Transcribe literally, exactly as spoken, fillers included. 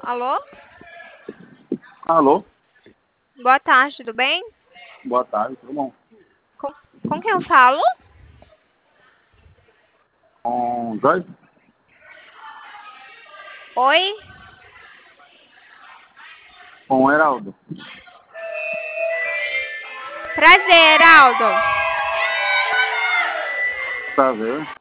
Alô? Alô? Boa tarde, tudo bem? Boa tarde, tudo bom? Com, com quem eu falo? Com Joyce? Oi? Com o Heraldo? Prazer, Heraldo. Prazer.